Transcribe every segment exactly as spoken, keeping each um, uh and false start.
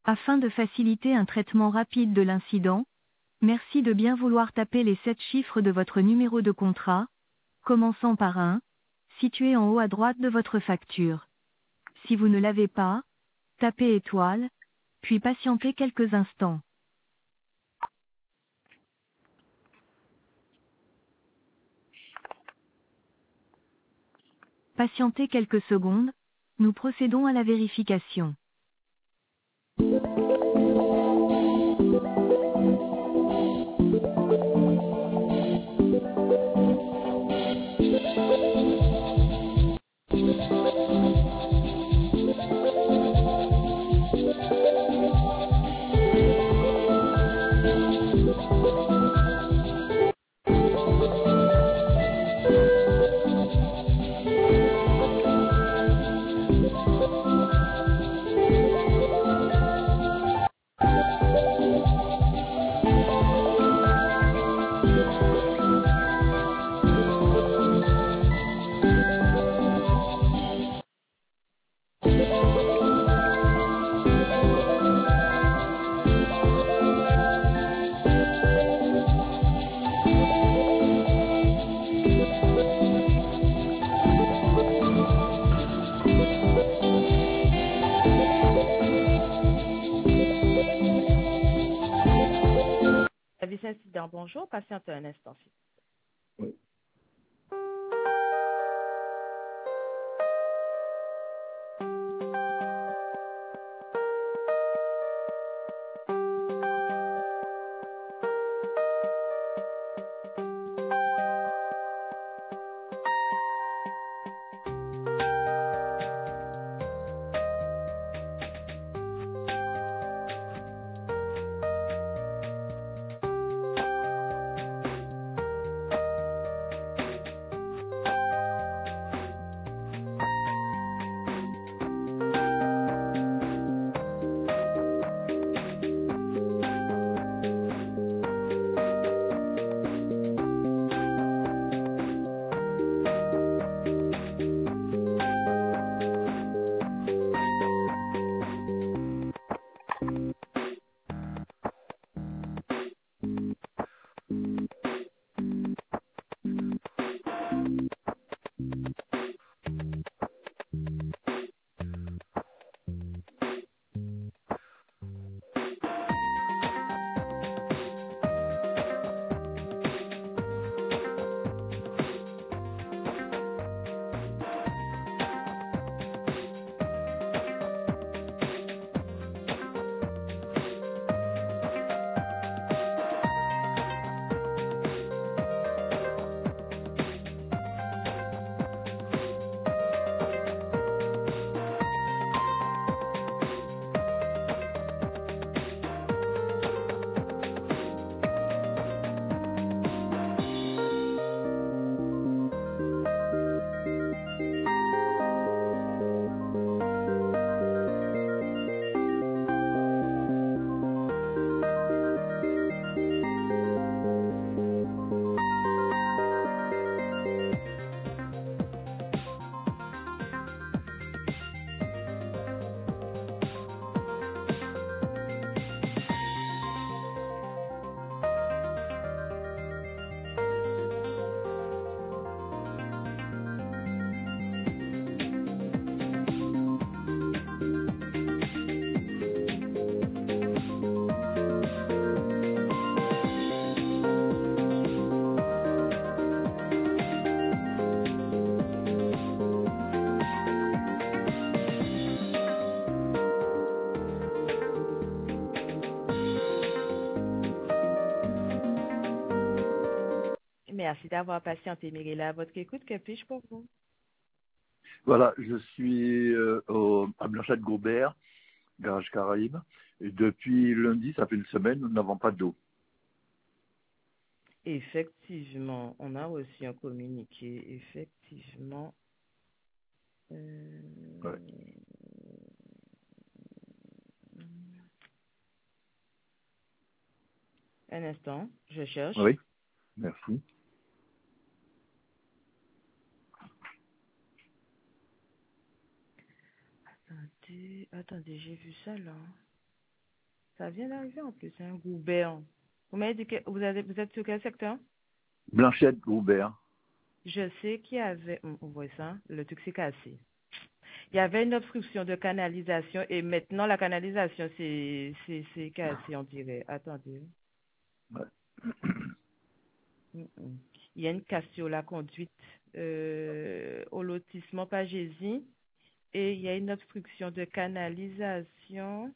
Afin de faciliter un traitement rapide de l'incident, merci de bien vouloir taper les sept chiffres de votre numéro de contrat, commençant par un, situé en haut à droite de votre facture. Si vous ne l'avez pas, tapez étoile, puis patientez quelques instants. Patientez quelques secondes, nous procédons à la vérification. Service incident, bonjour, patientez un instant. Oui. Merci d'avoir patienté, Mirella. À votre écoute, que puis-je pour vous? Voilà, je suis euh, au, à Blanchette-Gobert, Garage Caraïbes, et depuis lundi, ça fait une semaine, nous n'avons pas d'eau. Effectivement, on a reçu un communiqué. Effectivement. Euh... Ouais. Un instant, je cherche. Oui, merci. Attendez, attendez, j'ai vu ça là. ça vient d'arriver en plus, hein, Goubert. Vous m'avez dit que vous, avez, vous êtes sur quel secteur? Blanchette Goubert. Je sais qu'il y avait, on voit ça, le truc s'est cassé. Il y avait une obstruction de canalisation et maintenant la canalisation c'est c'est c'est cassé, on dirait. Attendez. Ouais. Mm, mm. Il y a une casse sur la conduite euh, au lotissement Pagésie et il y a une obstruction de canalisation.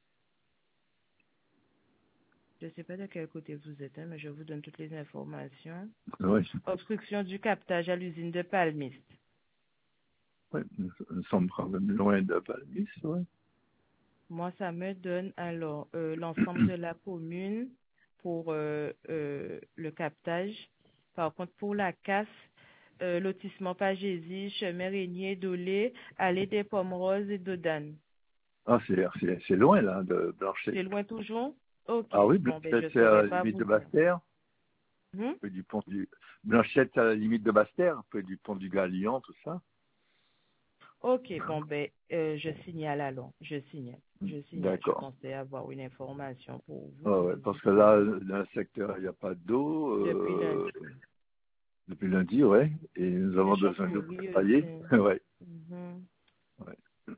Je ne sais pas de quel côté vous êtes, hein, mais je vous donne toutes les informations. Ouais. Obstruction du captage à l'usine de Palmiste. Oui, nous sommes quand même loin de Palmis, ouais. Moi, ça me donne alors euh, l'ensemble de la commune pour euh, euh, le captage. Par contre, pour la casse, euh, lotissement Pagésie, chemin Régnier, Dolé, allée des Pommes Roses et Dodane. Ah, c'est, c'est, c'est loin, là, de Blanchette. C'est loin toujours? Ok. Ah oui, Bon, ben, Blanchette, je c'est à saurais la pas limite vous de dire. Basse-Terre. Hmm? Près du pont du... Blanchette, c'est à la limite de Basse-Terre, près du pont du Galion, tout ça. Ok, bon, ben, euh, je signale alors. Je signale. Je signale. Je D'accord. pensais avoir une information pour vous. Ah ouais, mais parce du que coup, là, dans le secteur, il n'y a pas d'eau. depuis lundi. Euh, depuis lundi, ouais. Et nous avons besoin de Échauffourée travailler. aussi. ouais. Mhm. ouais.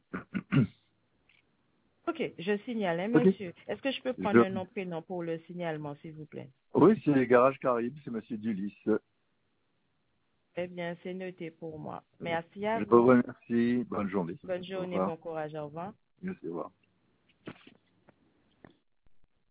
Ok, je signale, hein, Ok. monsieur. Est-ce que je peux prendre Je... un nom, prénom pour le signalement, s'il vous plaît? Oui, c'est les garages Caraïbes, c'est monsieur Dulis. Eh bien, c'est noté pour moi. Merci à Je vous vous. remercie. Bonne journée. Bonne Au journée, revoir. bon courage, au revoir. Merci, au revoir.